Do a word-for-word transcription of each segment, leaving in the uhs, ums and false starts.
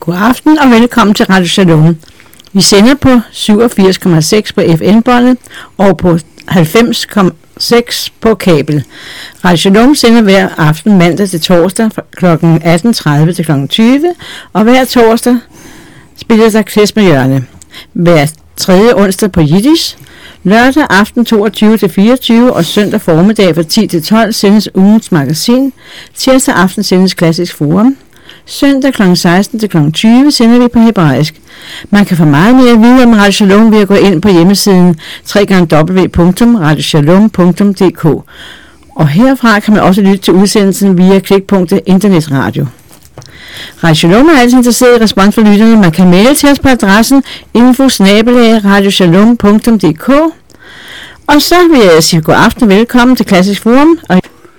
God aften og velkommen til Radio Shalom. Vi sender på syvogfirs komma seks på F M-båndet og på halvfems komma seks på kabel. Radio Shalom sender hver aften mandag til torsdag fra klokken atten tredive til klokken tyve, og hver torsdag spiller der Klæs med Hjørne. Hver tredje onsdag på Jiddisch. Lørdag aften toogtyve til fireogtyve og søndag formiddag fra ti til tolv sendes ugens magasin. Tirsdag aften sendes Klassisk Forum. Søndag klokken seksten til klokken tyve sender vi på hebraisk. Man kan få meget mere at vide om Radio Shalom ved at gå ind på hjemmesiden w w w punktum radio shalom punktum d k. Og herfra kan man også lytte til udsendelsen via klikpunktet internetradio. Radio Shalom er altid interesseret i respons for lytterne. Man kan maile til os på adressen info snabel-a radio shalom punktum d k. Og så vil jeg sige god aften og velkommen til Klassisk Forum. Og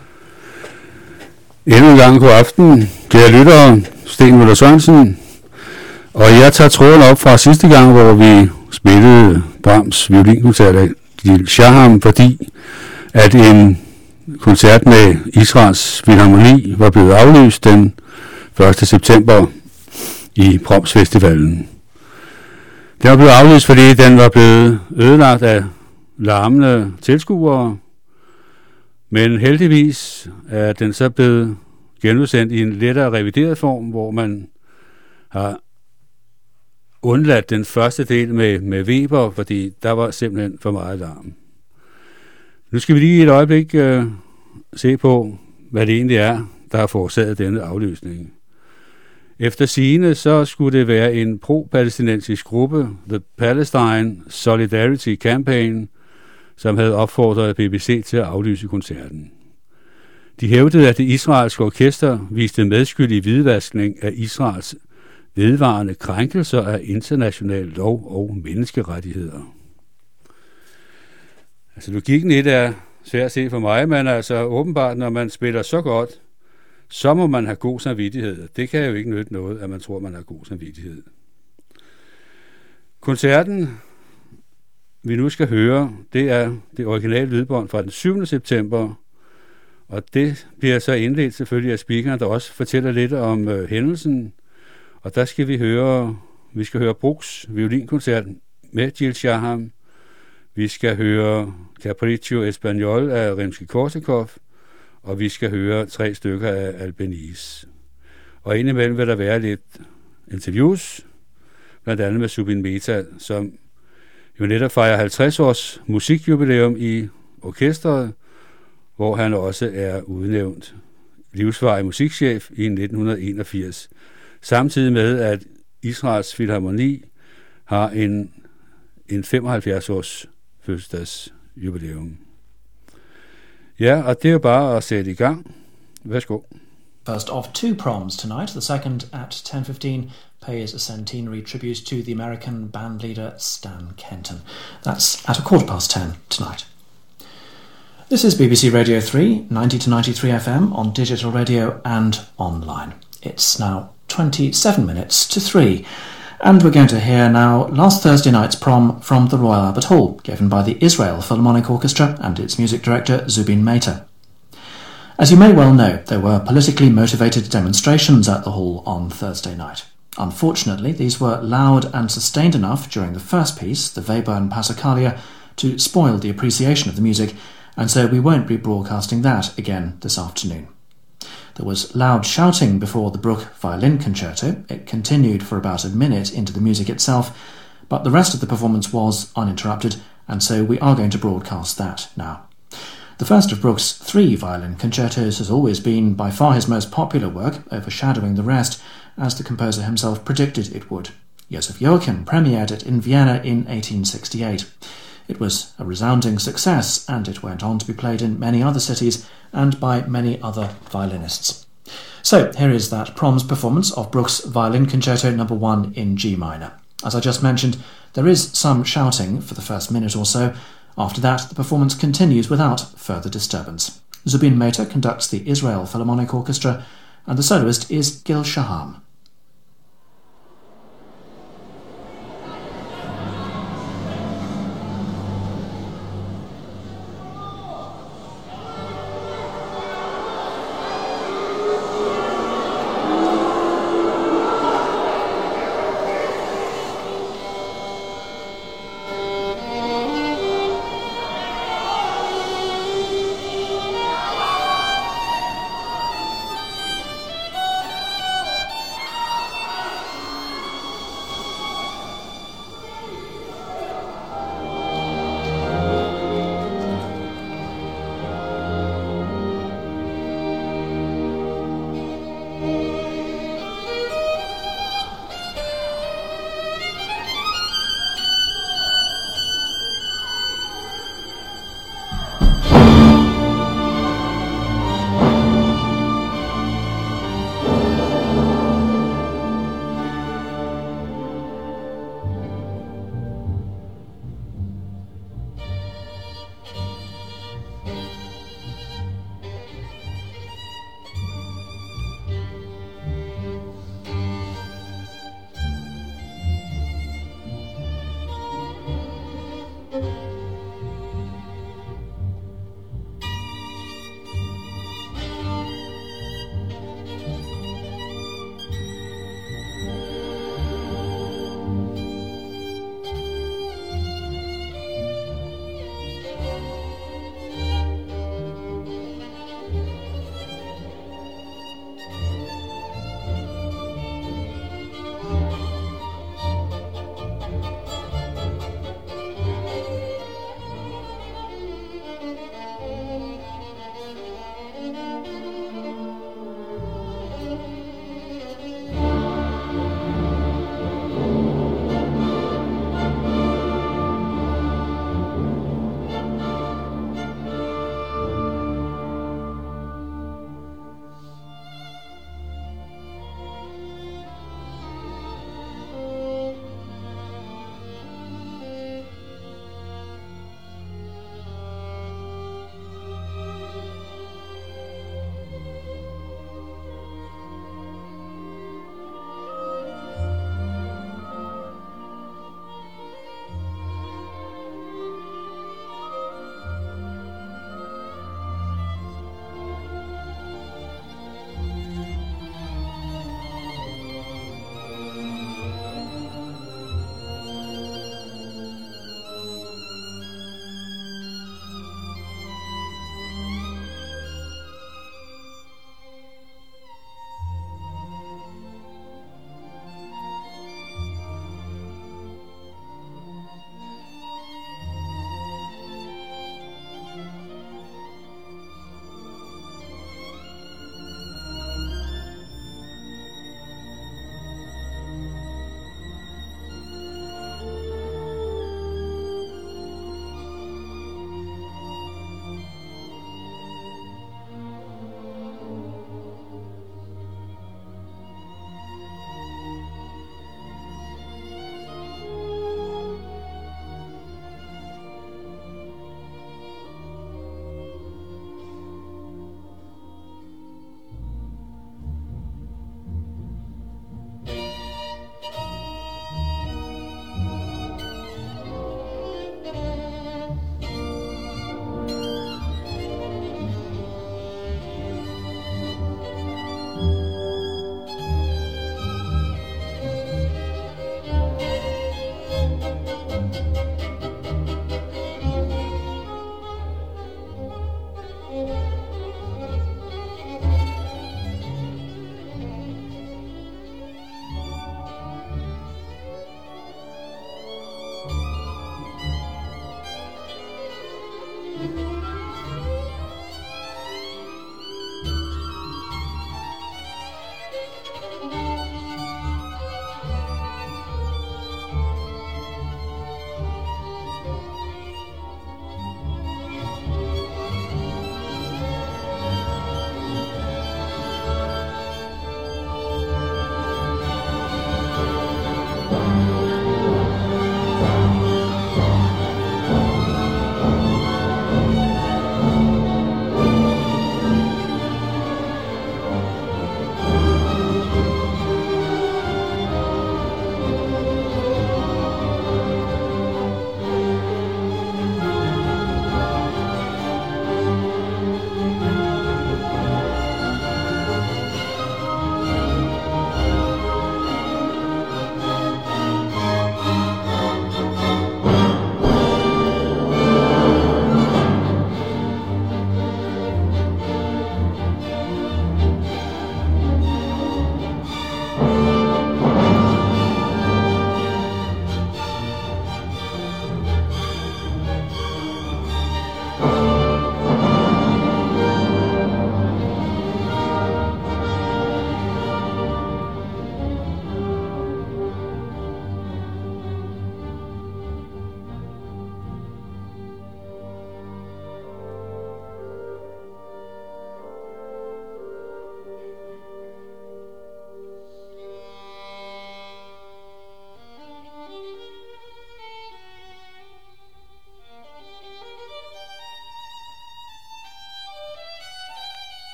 endnu en gang god aften, kære lyttere, Sten Møller Sørensen. Og jeg tager tråden op fra sidste gang, hvor vi spillede Brahms violinkoncert af Gil Shaham, fordi at en koncert med Israels Filharmoni var blevet aflyst den første september i Proms Festivalen. Den var blevet aflyst, fordi den var blevet ødelagt af larmende tilskuere, men heldigvis er den så blevet genudsendt i en lettere revideret form, hvor man har undladt den første del med, med Weber, fordi der var simpelthen for meget larm. Nu skal vi lige et øjeblik øh, se på, hvad det egentlig er, der har forårsaget denne aflysning. Efter sigende, så skulle det være en pro-palæstinensisk gruppe, The Palestine Solidarity Campaign, som havde opfordret B B C til at aflyse koncerten. De hævdede, at det israelske orkester viste medskyld i hvidvaskning af Israels vedvarende krænkelser af international lov og menneskerettigheder. Altså logikken i det er svært at se for mig, men altså åbenbart, når man spiller så godt, så må man have god samvittighed. Det kan jo ikke nytte noget, at man tror, man har god samvittighed. Koncerten, vi nu skal høre, det er det originale lydbånd fra den syvende september, og det bliver så indledt selvfølgelig af speakeren, der også fortæller lidt om øh, hændelsen. Og der skal vi høre, vi skal høre Bruchs violinkoncert med Gil Shaham. Vi skal høre Capriccio Espagnol af Rimsky-Korsakov, og vi skal høre tre stykker af Albanese. Og indimellem vil der være lidt interviews, blandt andet med Zubin Mehta, som jo netop fejrer halvtreds års musikjubilæum i orkestret, hvor han også er udnævnt livsvarig musikchef i nitten enogfirs, samtidig med, at Israels Filharmoni har en, en femoghalvfjerds års fødselsdagsjubilæum. Ja, og det er jo bare at sætte i gang. Værsgo. First of two proms tonight. The second at ten fifteen pays a centenary tribute to the American band leader Stan Kenton. That's at a quarter past ten tonight. This is B B C Radio three, ninety to ninety-three F M on digital radio and online. It's now twenty-seven minutes to three, and we're going to hear now last Thursday night's prom from the Royal Albert Hall, given by the Israel Philharmonic Orchestra and its music director Zubin Mehta. As you may well know, there were politically motivated demonstrations at the hall on Thursday night. Unfortunately, these were loud and sustained enough during the first piece, the Webern Passacaglia, to spoil the appreciation of the music, and so we won't be broadcasting that again this afternoon. There was loud shouting before the Bruch Violin Concerto. It continued for about a minute into the music itself, but the rest of the performance was uninterrupted, and so we are going to broadcast that now. The first of Bruch's three violin concertos has always been by far his most popular work, overshadowing the rest, as the composer himself predicted it would. Joseph Joachim premiered it in Vienna in eighteen sixty-eight. It was a resounding success, and it went on to be played in many other cities and by many other violinists. So, here is that Proms performance of Bruch's Violin Concerto number one in G minor. As I just mentioned, there is some shouting for the first minute or so. After that, the performance continues without further disturbance. Zubin Mehta conducts the Israel Philharmonic Orchestra, and the soloist is Gil Shaham.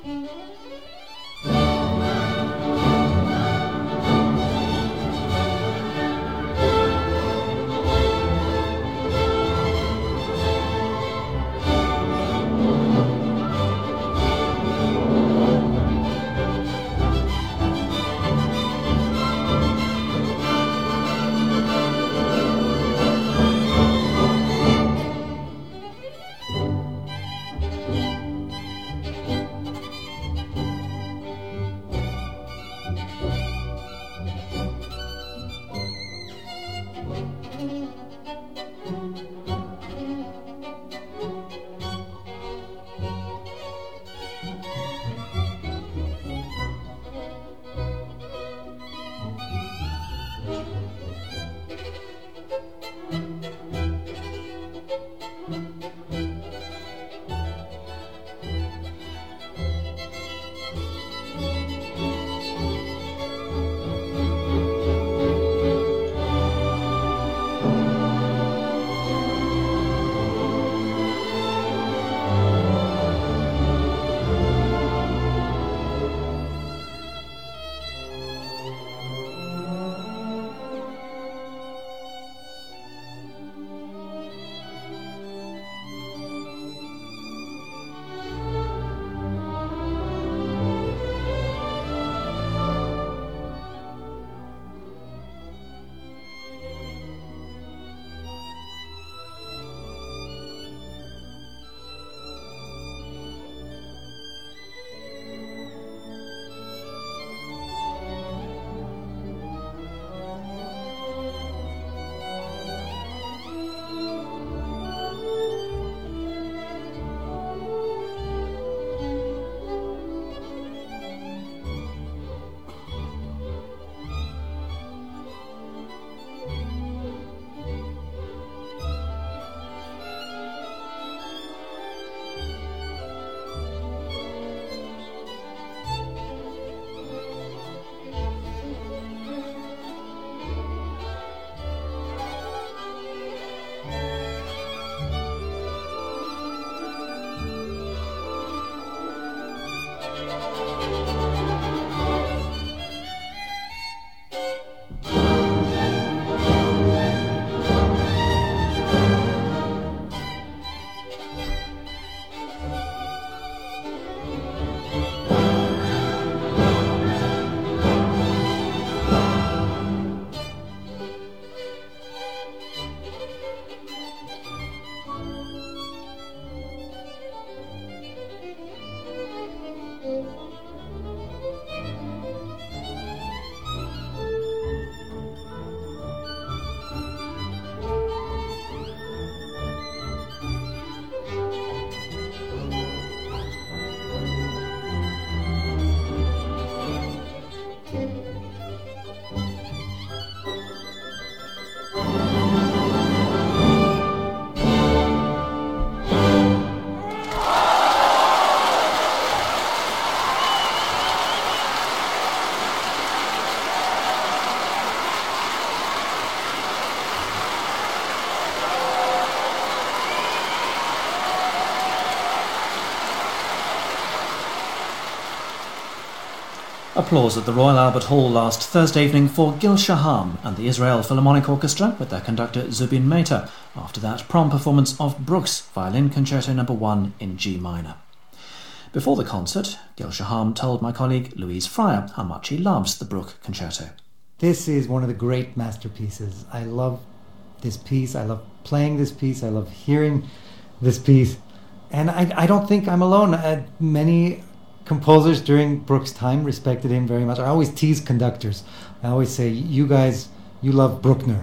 Applause at the Royal Albert Hall last Thursday evening for Gil Shaham and the Israel Philharmonic Orchestra with their conductor Zubin Mehta after that prom performance of Bruch's Violin Concerto number one in G minor. Before the concert, Gil Shaham told my colleague Louise Fryer how much he loves the Bruch Concerto. This is one of the great masterpieces. I love this piece. I love playing this piece. I love hearing this piece. And I, I don't think I'm alone. Uh, many composers during Bruch's time respected him very much. I always tease conductors. I always say, you guys, you love Bruckner.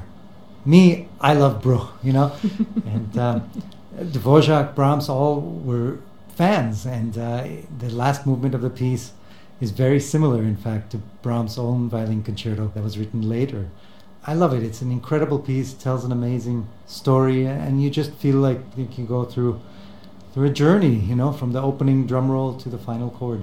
Me, I love Bruch, you know? and um, Dvorak, Brahms, all were fans. And uh, the last movement of the piece is very similar, in fact, to Brahms' own violin concerto that was written later. I love it. It's an incredible piece, tells an amazing story, and you just feel like you can go through through a journey, you know, from the opening drum roll to the final chord.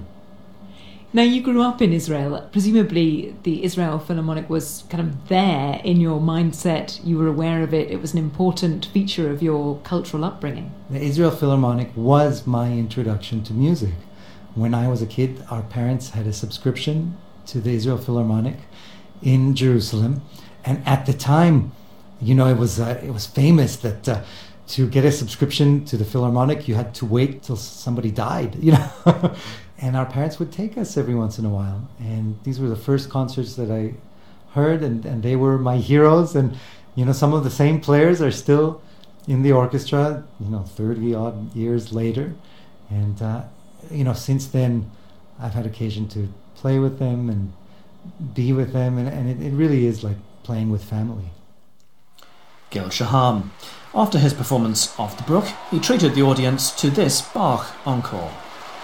Now, you grew up in Israel. Presumably, the Israel Philharmonic was kind of there in your mindset. You were aware of it. It was an important feature of your cultural upbringing. The Israel Philharmonic was my introduction to music. when I was a kid, our parents had a subscription to the Israel Philharmonic in Jerusalem, and at the time, you know, it was uh, it was famous that uh, to get a subscription to the Philharmonic, you had to wait till somebody died, you know. And our parents would take us every once in a while, and these were the first concerts that I heard, and, and they were my heroes. And you know, some of the same players are still in the orchestra, you know, thirty odd years later. And uh, you know, since then, I've had occasion to play with them and be with them, and, and it, it really is like playing with family. Gil Shaham. After his performance of The Brook, he treated the audience to this Bach encore.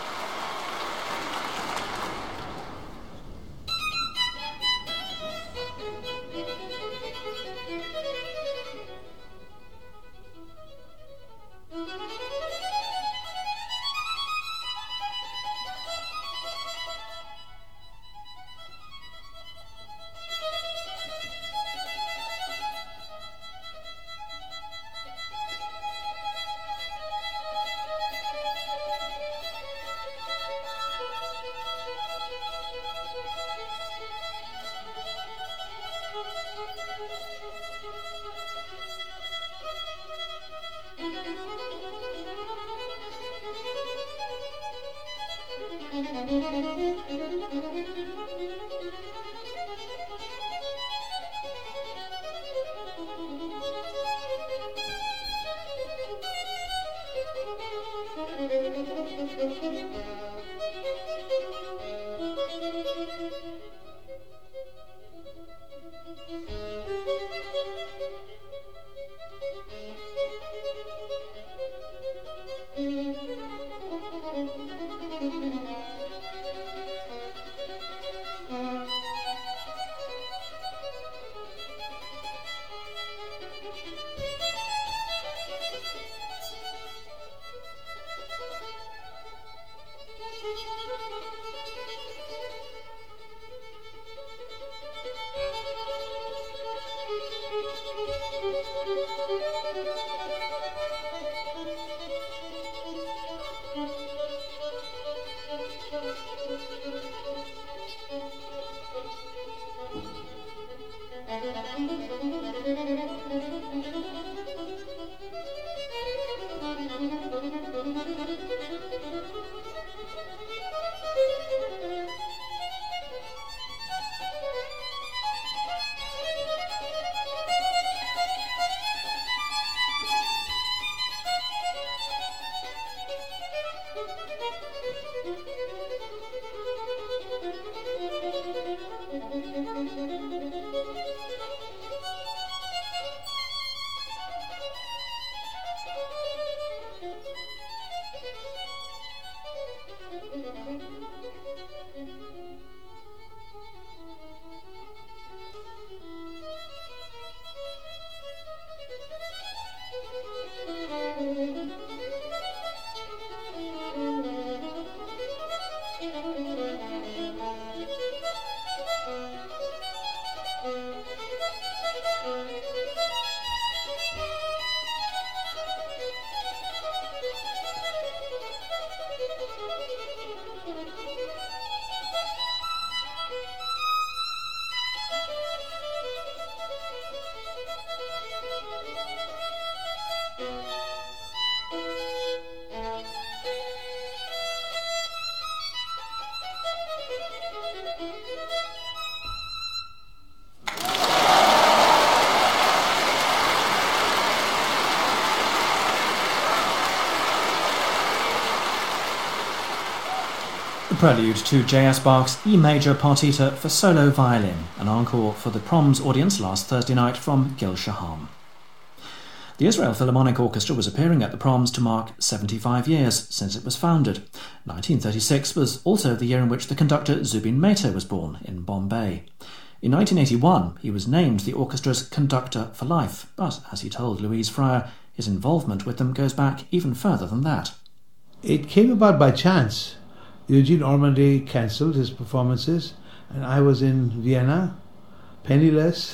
Prelude to J S Bach's E major partita for solo violin, an encore for the Proms audience last Thursday night from Gil Shaham. The Israel Philharmonic Orchestra was appearing at the Proms to mark seventy-five years since it was founded. nineteen thirty-six was also the year in which the conductor Zubin Mehta was born in Bombay. In nineteen eighty-one, he was named the orchestra's conductor for life, but as he told Louise Fryer, his involvement with them goes back even further than that. It came about by chance. Eugene Ormandy cancelled his performances, and I was in Vienna, penniless,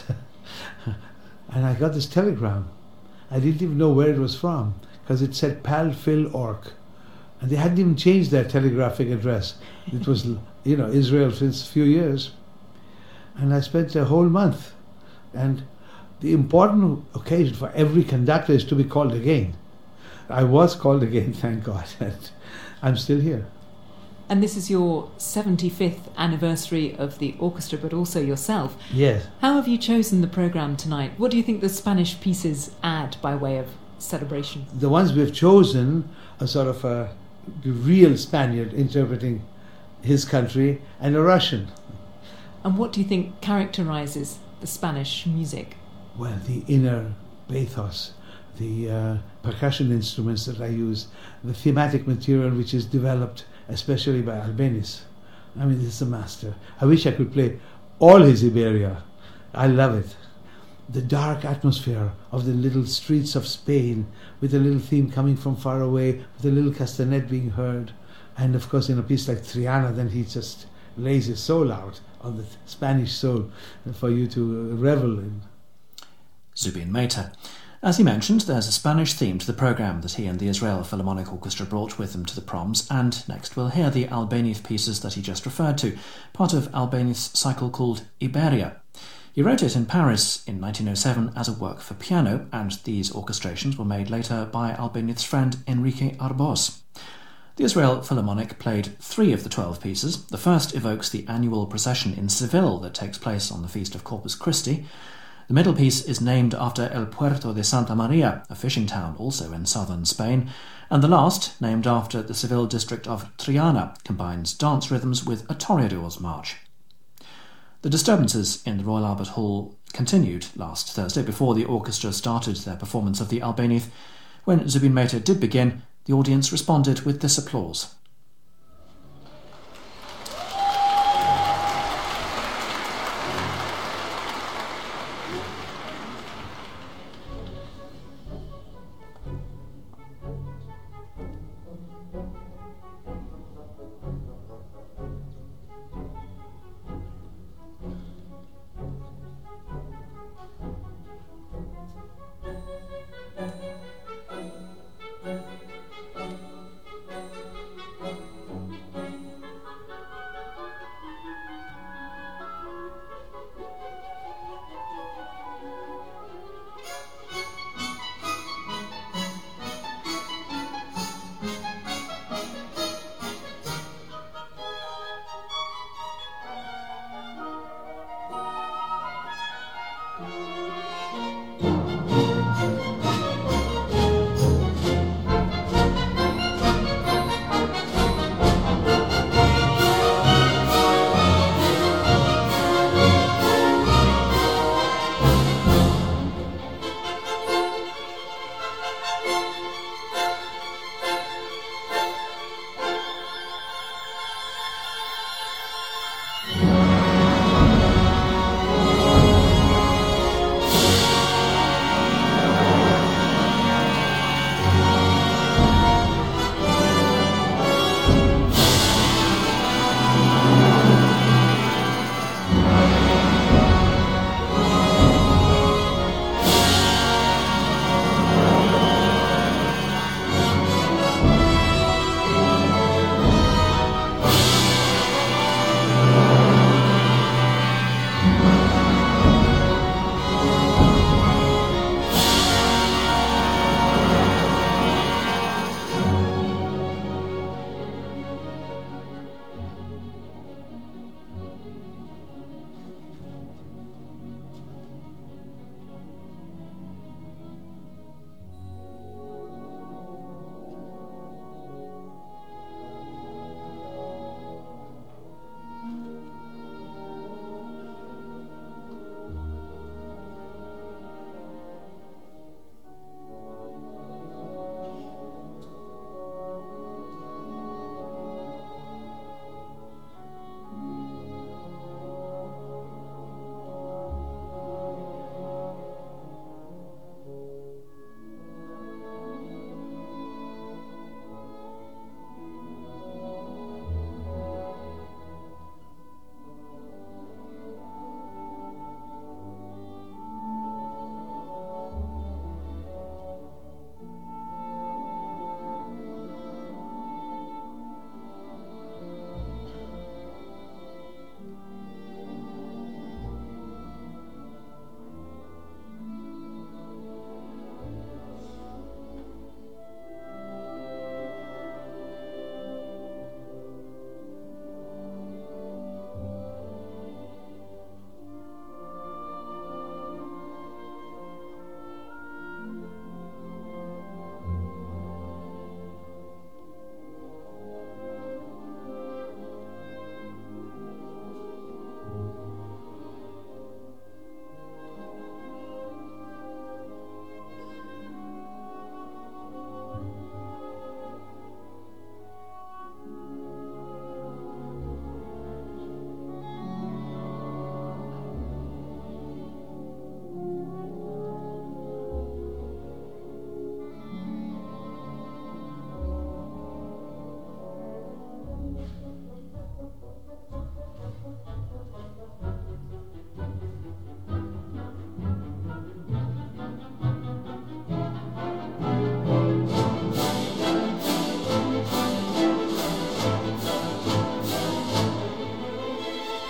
and I got this telegram. I didn't even know where it was from, because it said Pal Phil Ork, And they hadn't even changed their telegraphic address. It was, you know, Israel since a few years. And I spent a whole month. And the important occasion for every conductor is to be called again. I was called again, thank God. And I'm still here. And this is your seventy-fifth anniversary of the orchestra, but also yourself. Yes. How have you chosen the programme tonight? What do you think the Spanish pieces add by way of celebration? The ones we've chosen are sort of a real Spaniard interpreting his country and a Russian. And what do you think characterises the Spanish music? Well, the inner pathos, the uh, percussion instruments that I use, the thematic material which is developed especially by Albéniz. I mean, this is a master. I wish I could play all his Iberia. I love it. The dark atmosphere of the little streets of Spain, with a little theme coming from far away, with a little castanet being heard. And of course, in a piece like Triana, then he just lays his soul out on the Spanish soul for you to revel in. Zubin Mehta. As he mentioned, there's a Spanish theme to the programme that he and the Israel Philharmonic Orchestra brought with them to the proms, and next we'll hear the Albéniz pieces that he just referred to, part of Albéniz's cycle called Iberia. He wrote it in Paris in nineteen oh seven as a work for piano, and these orchestrations were made later by Albéniz's friend Enrique Arbós. The Israel Philharmonic played three of the twelve pieces. The first evokes the annual procession in Seville that takes place on the feast of Corpus Christi. The middle piece is named after El Puerto de Santa Maria, a fishing town also in southern Spain, and the last, named after the Seville district of Triana, combines dance rhythms with a toreador's march. The disturbances in the Royal Albert Hall continued last Thursday before the orchestra started their performance of the Albéniz. When Zubin Mehta did begin, the audience responded with this applause.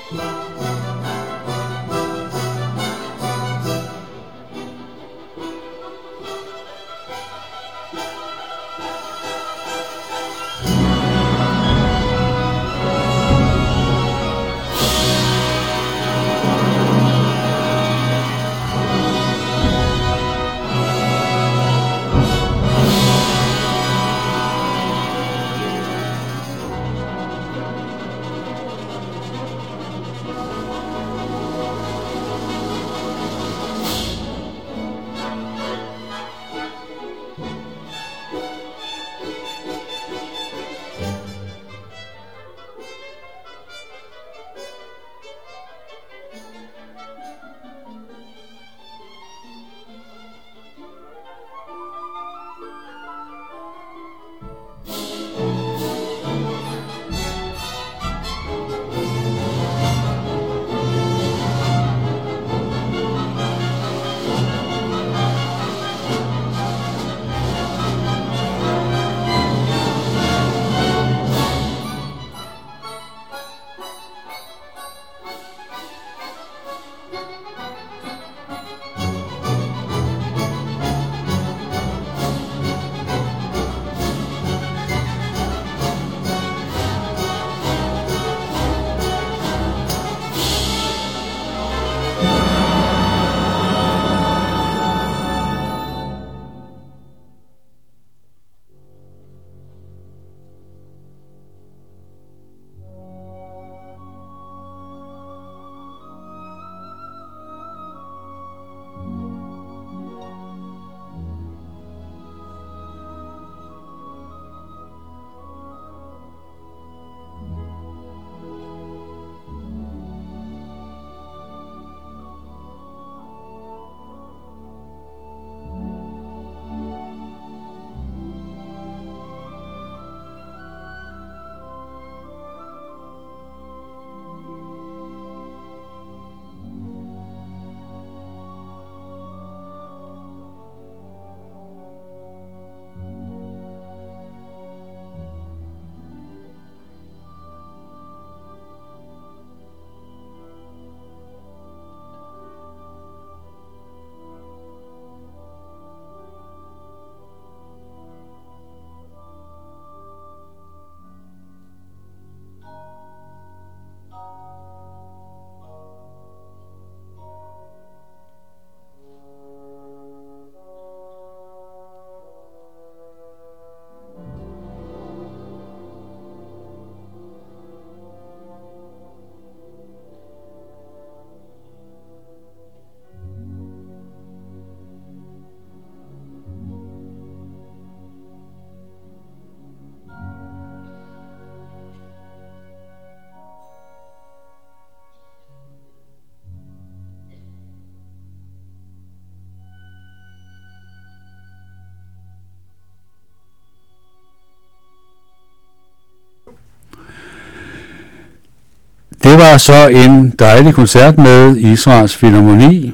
Det var så en dejlig koncert med Israels Filharmoni,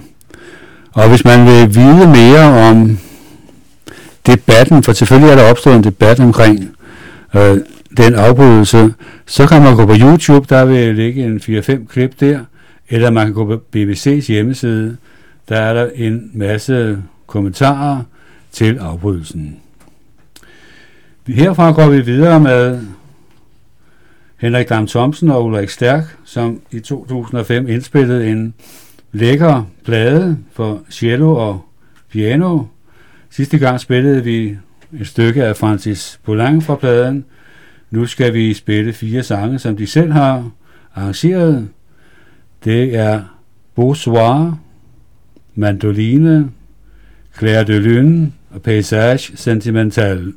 og hvis man vil vide mere om debatten, for selvfølgelig er der opstået en debat omkring øh, den afbrydelse, så kan man gå på YouTube, der vil ligge en fire fem klip der, eller man kan gå på B B C's hjemmeside, der er der en masse kommentarer til afbrydelsen. Herfra går vi videre med Henrik Dam Thomsen og Ulrik Stærk, som i to tusind og fem indspillede en lækker plade for cello og piano. Sidste gang spillede vi et stykke af Francis Poulenc fra pladen. Nu skal vi spille fire sange, som de selv har arrangeret. Det er Beau Soir, Mandoline, Clair de Lune og Paysage Sentimental.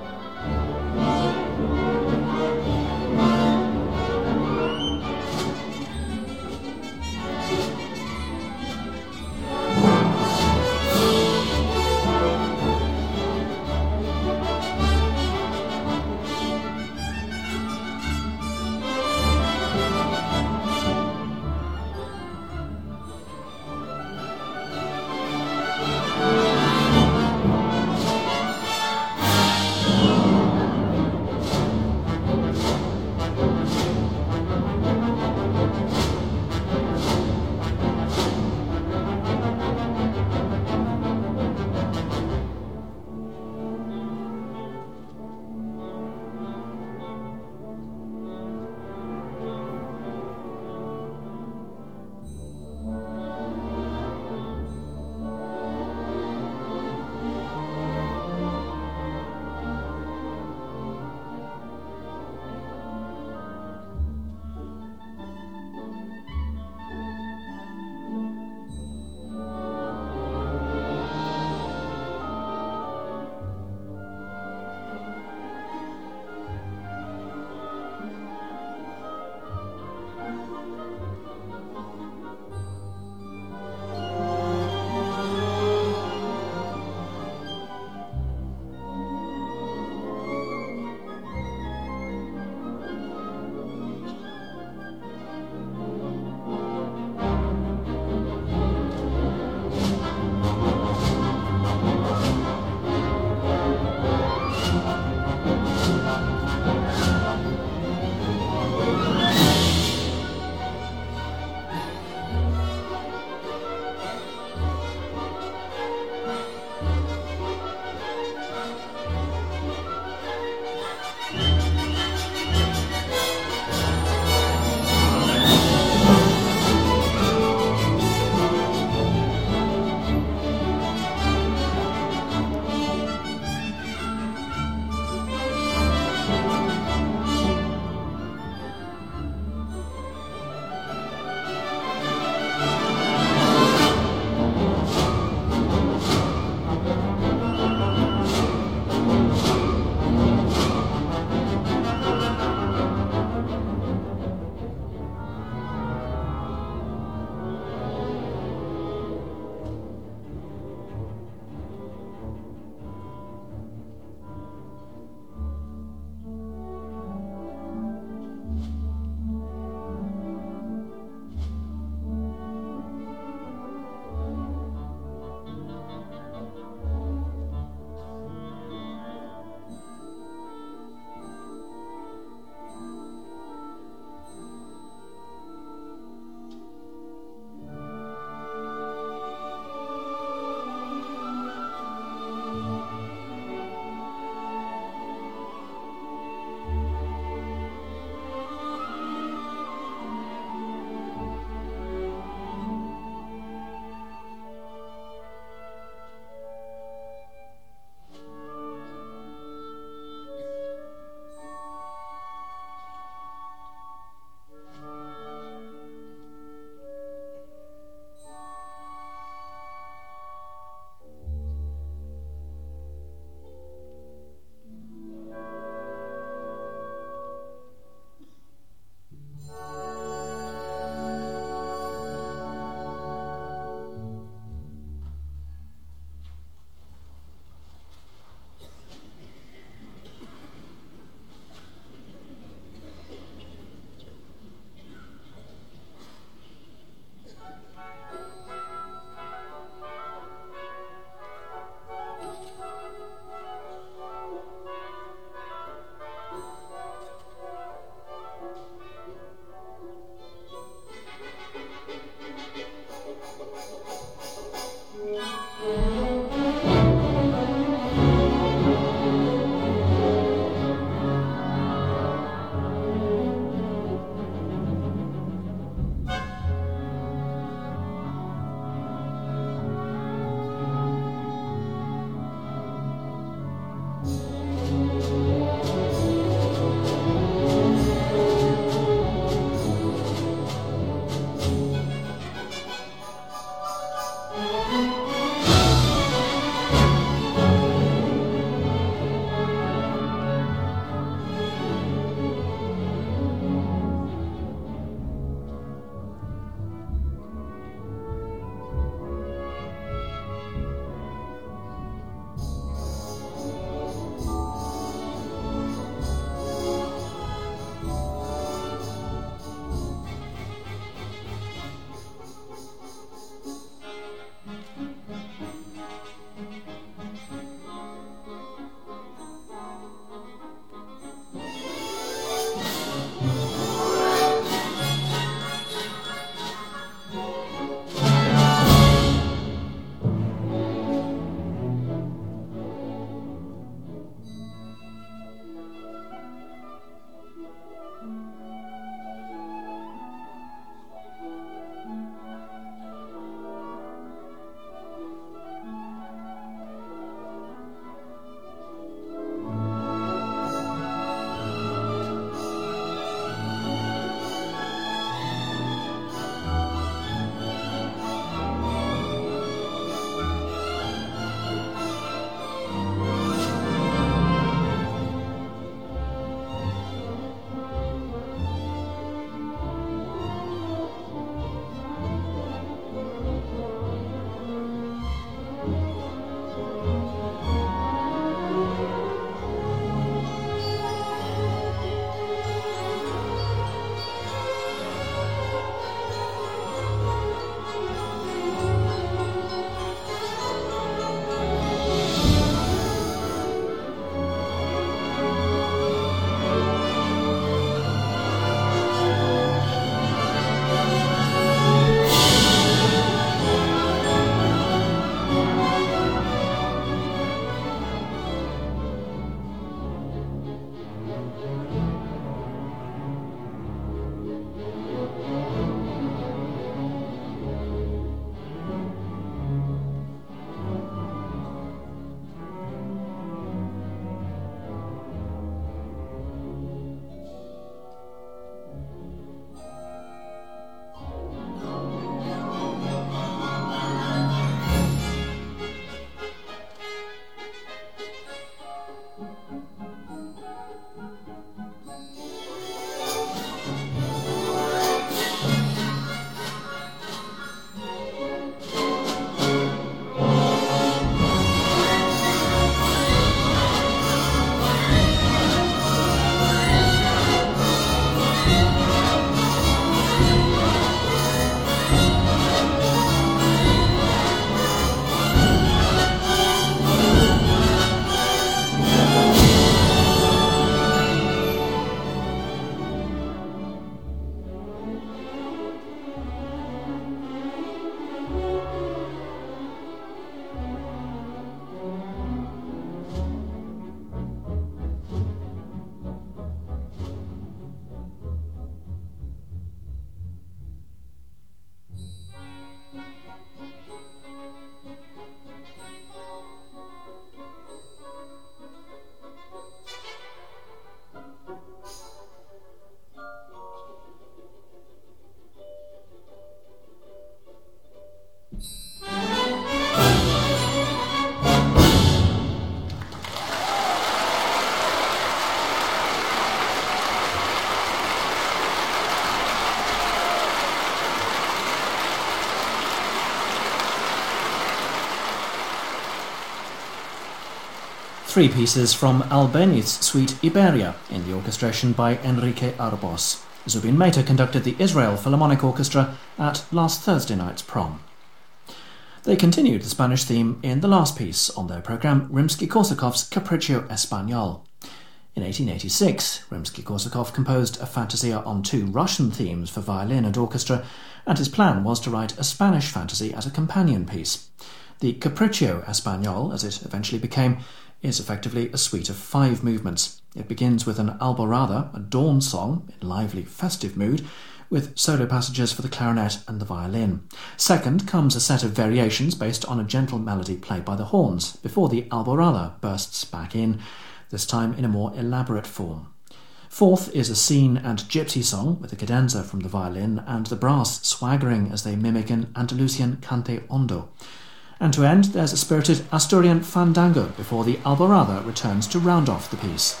Three pieces from Albéniz Suite Iberia in the orchestration by Enrique Arbós. Zubin Mehta conducted the Israel Philharmonic Orchestra at last Thursday night's prom. They continued the Spanish theme in the last piece on their programme, Rimsky-Korsakov's Capriccio Español. In eighteen eighty-six, Rimsky-Korsakov composed a fantasia on two Russian themes for violin and orchestra, and his plan was to write a Spanish fantasy as a companion piece. The Capriccio Español, as it eventually became, is effectively a suite of five movements. It begins with an alborada, a dawn song, in lively festive mood, with solo passages for the clarinet and the violin. Second comes a set of variations based on a gentle melody played by the horns, before the alborada bursts back in, this time in a more elaborate form. Fourth is a scene and gypsy song with a cadenza from the violin and the brass swaggering as they mimic an Andalusian cante hondo. And to end, there's a spirited Asturian fandango before the alborada returns to round off the piece.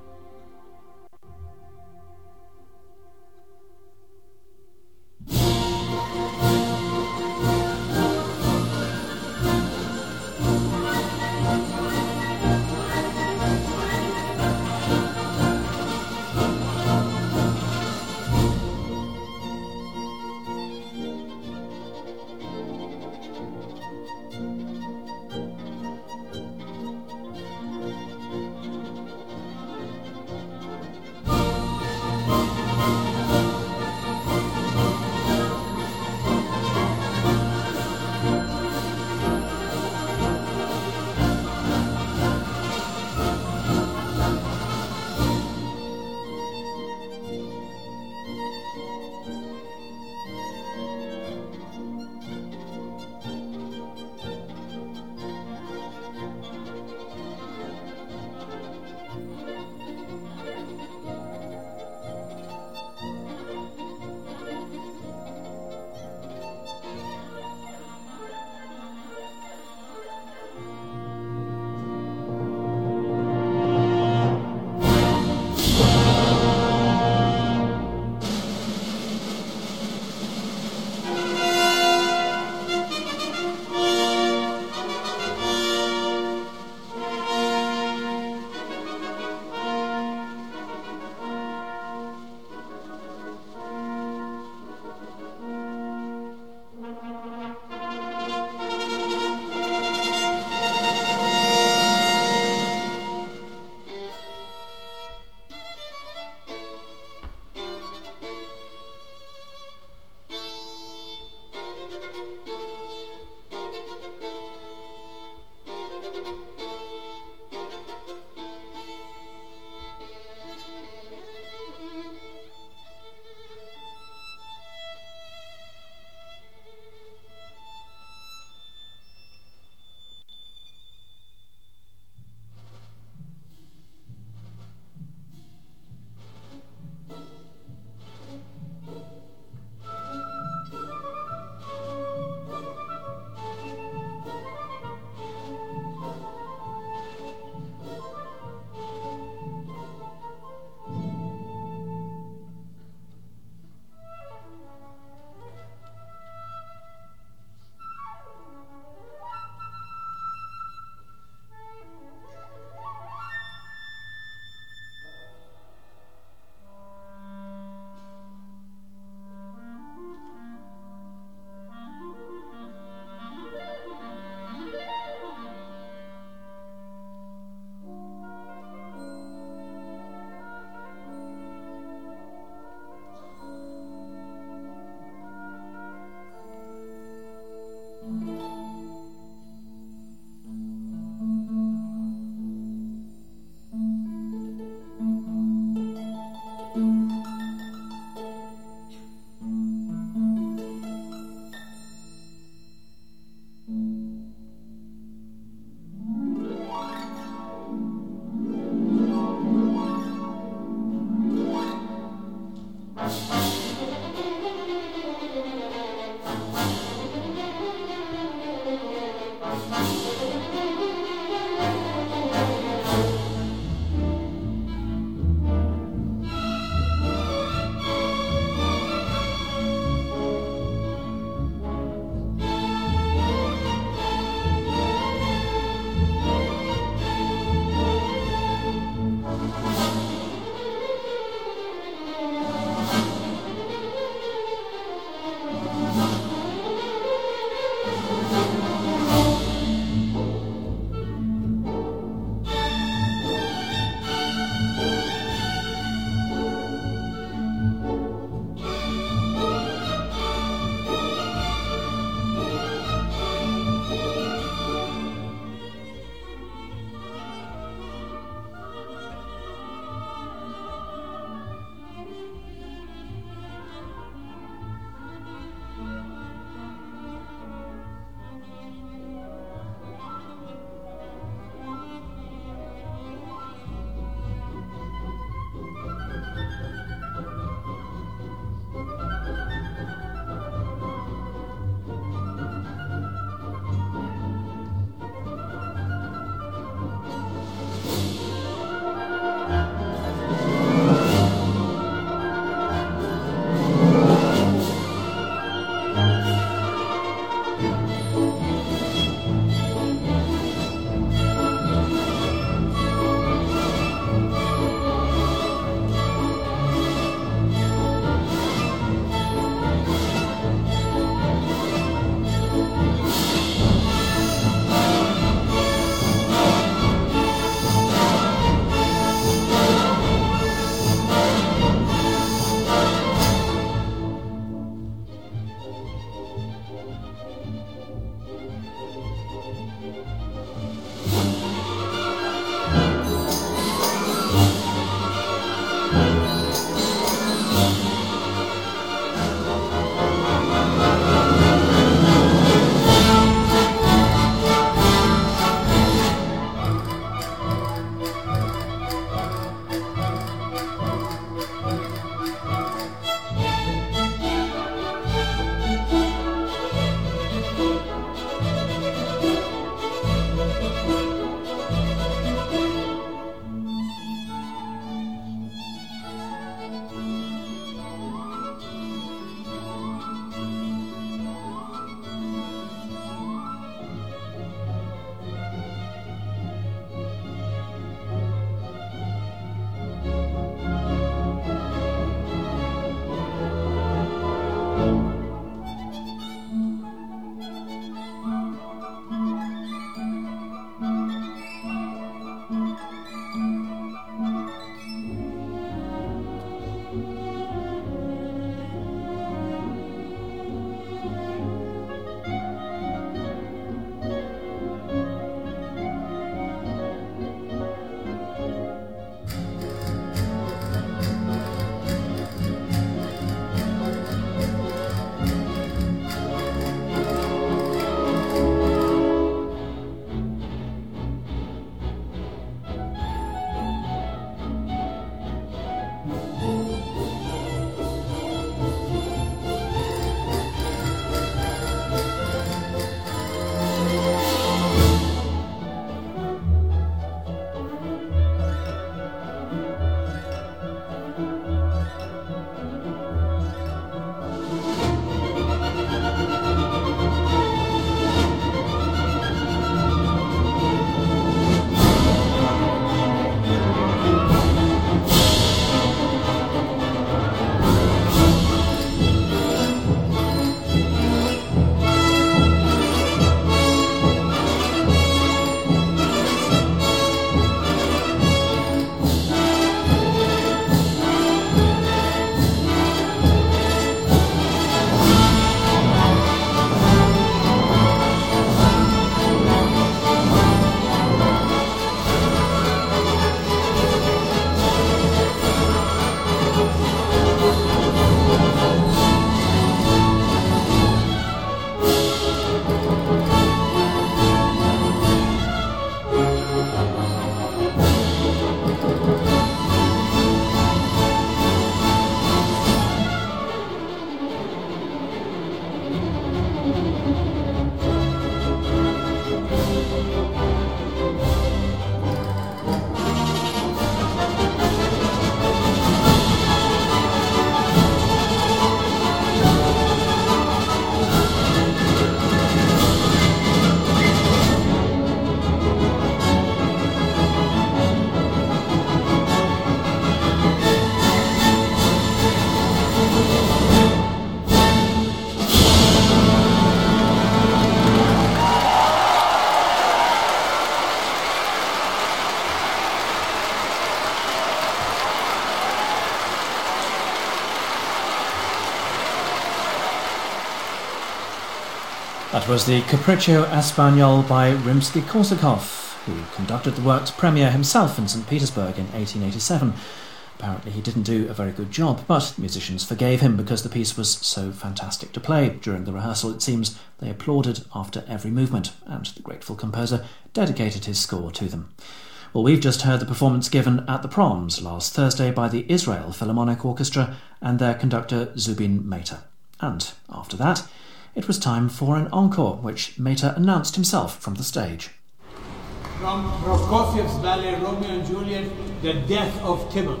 That was the Capriccio Espagnol by Rimsky-Korsakov, who conducted the work's premiere himself in Saint Petersburg in eighteen eighty-seven. Apparently he didn't do a very good job, but musicians forgave him because the piece was so fantastic to play. During the rehearsal, it seems, they applauded after every movement, and the grateful composer dedicated his score to them. Well, we've just heard the performance given at the Proms last Thursday by the Israel Philharmonic Orchestra and their conductor Zubin Mehta. And after that, it was time for an encore, which Mehta announced himself from the stage. From Prokofiev's ballet Romeo and Juliet, The Death of Tybalt.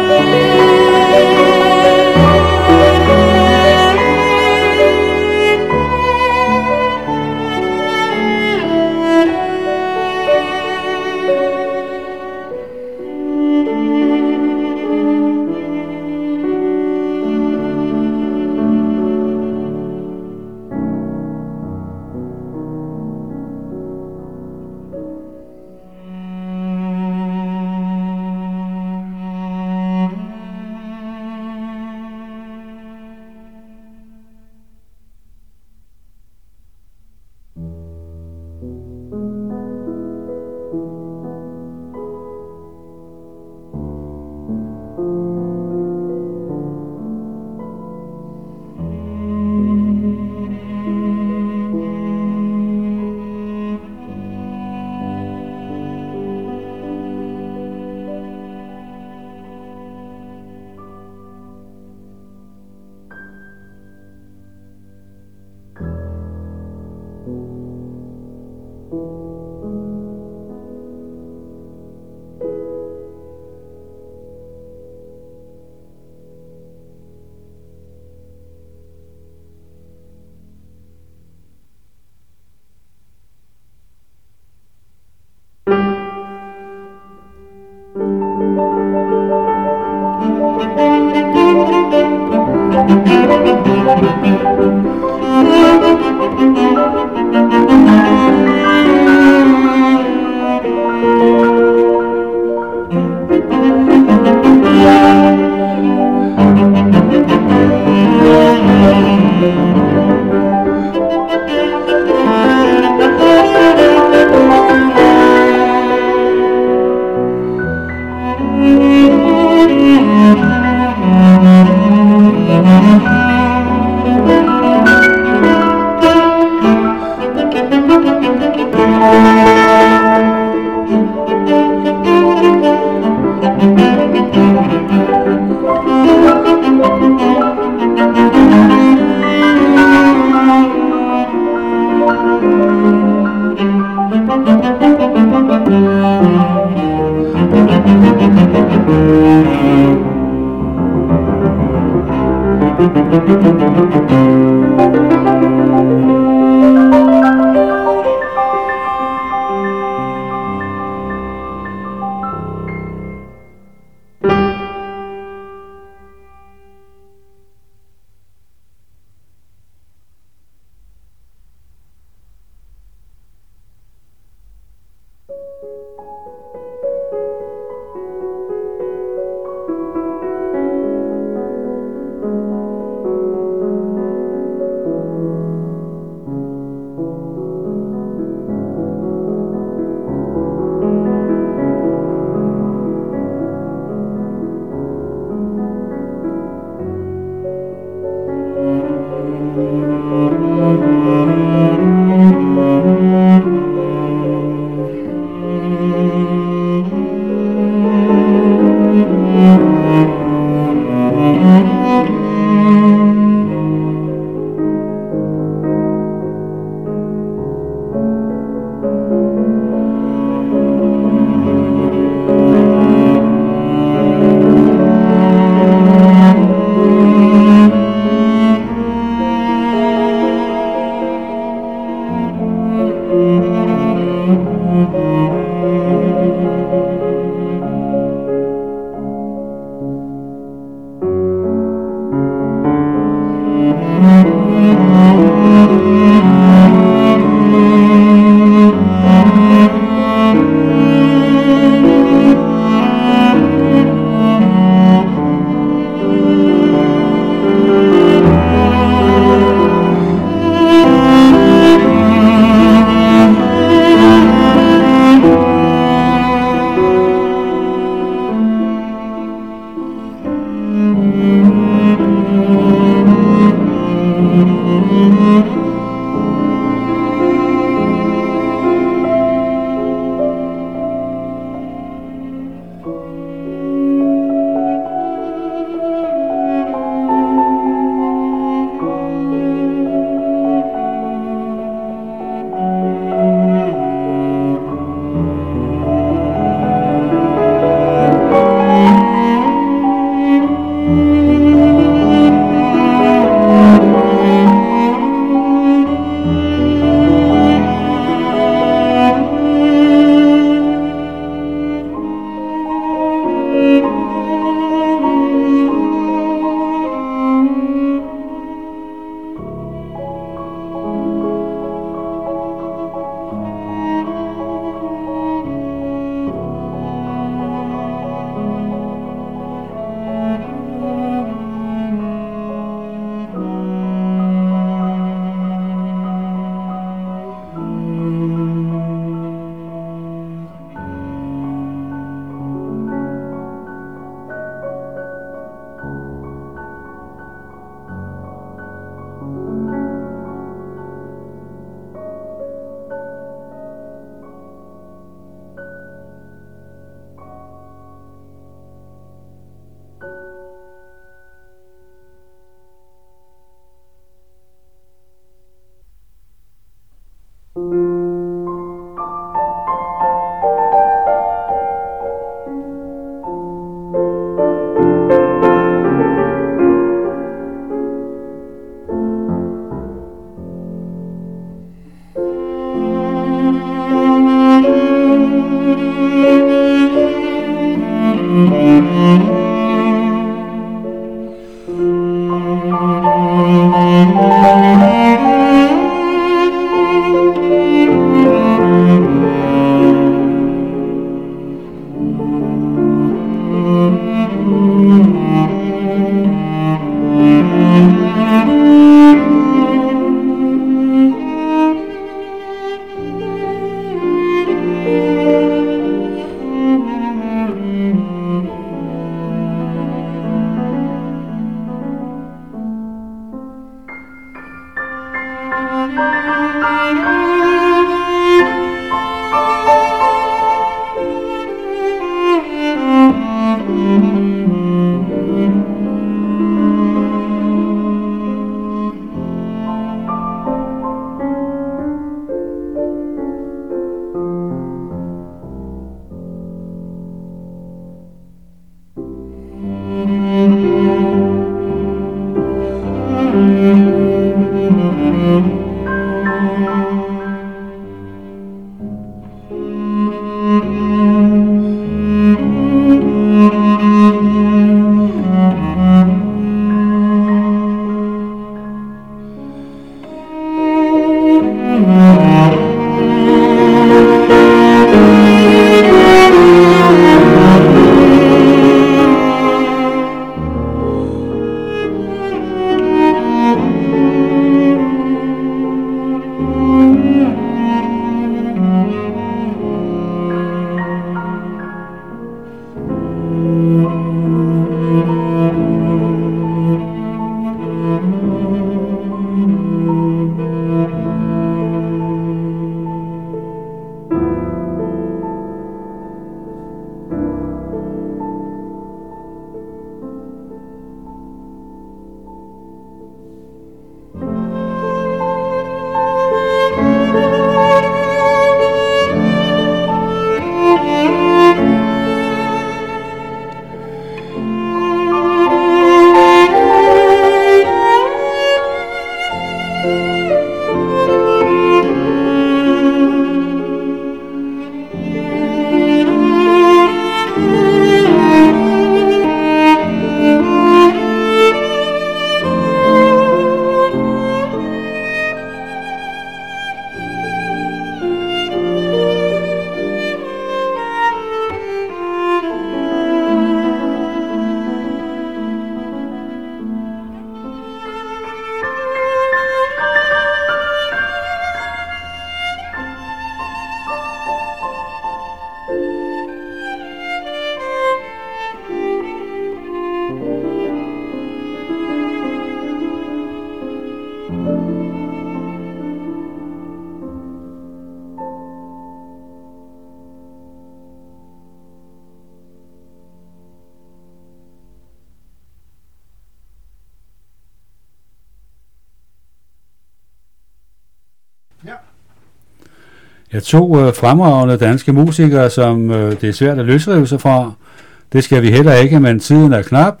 Ja, to øh, fremragende danske musikere, som øh, det er svært at løsrive sig fra. Det skal vi heller ikke, men tiden er knap.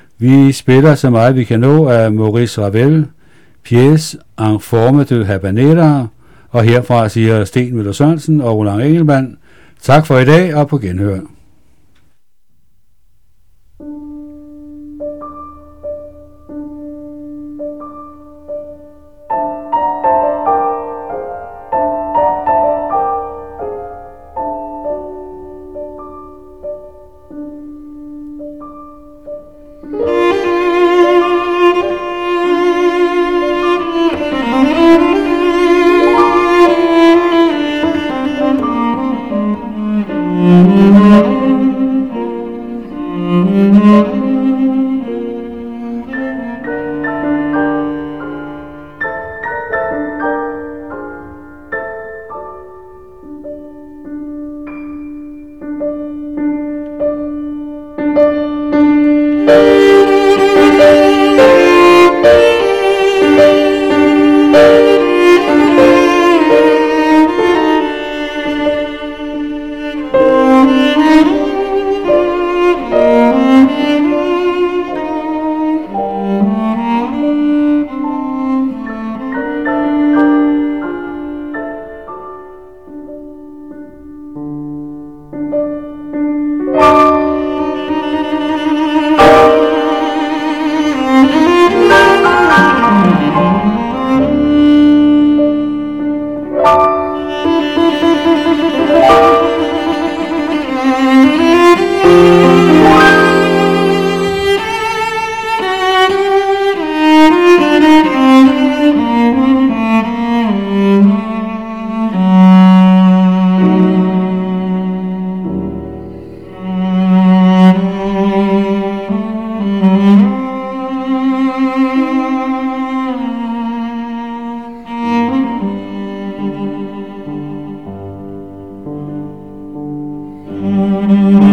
Vi spiller så meget vi kan nå af Maurice Ravel, Pièce en forme de habanera, og herfra siger Sten Møller Sørensen og Roland Engelmann, tak for i dag og på genhør. Mm-hmm.